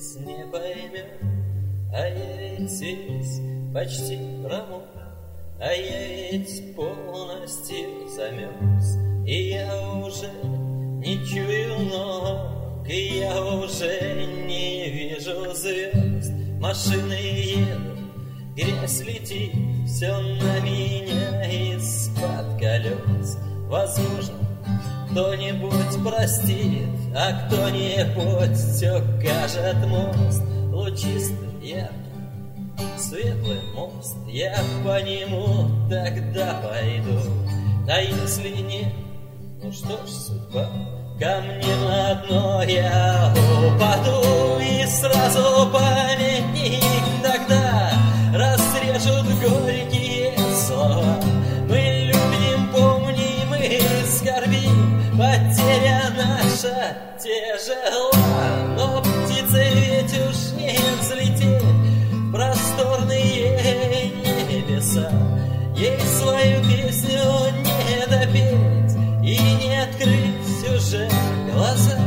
здесь не поймет. А я ведь здесь почти промок, а я ведь полностью замерз. И я уже не чую ног, и я уже не вижу звезд. Машины едут, грязь летит, все на меня из-под колес. Возможно, кто-нибудь простит, а кто-нибудь все кажет мост. Лучистый, яркий, светлый мост, я по нему тогда пойду. А если нет, ну что ж, судьба, ко мне на дно я упаду. И сразу памятник тогда разрежут горькие слова. Мы любим, помним и скорбим, потеря наша тяжела. Но птицы ведь уж не взлететь в просторные небеса. Ей свою песню не допеть и не открыть уже глаза.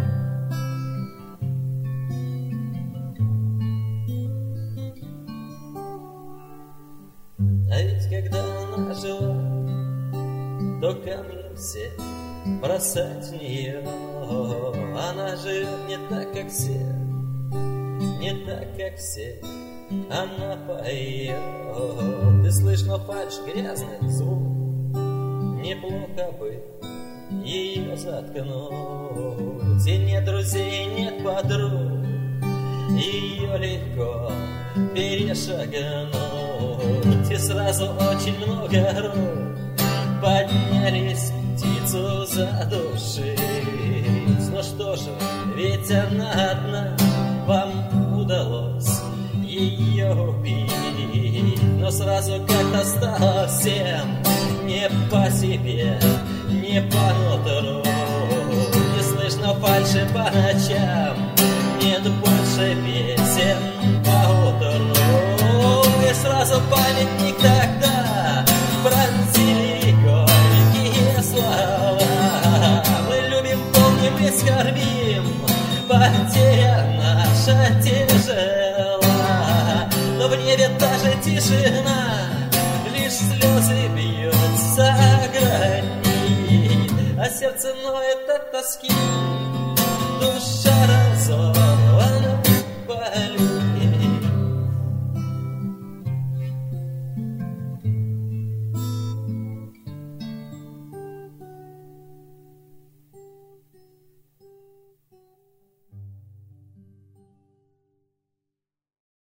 А ведь когда она жила, то камни все бросать в нее. Она живет не так, как все, не так, как все. Она поет, и слышно фальшь, грязный звук. Неплохо бы ее заткнуть. И нет друзей, нет подруг, ее легко перешагнуть. И сразу очень много рук поднялись птицу задушить. Ну что же, ведь она одна, вам удалось ее убить. Но сразу как-то стало всем не по себе, не по нутру. Не слышно фальши по ночам, нет больше песен по утру. И сразу памятник тогда пронзили горькие слова. Мы любим, помним и скорбим, потеря наша тяжела. Но в небе та же тишина, лишь слезы бьются о гранит, а сердце ноет от тоски, душа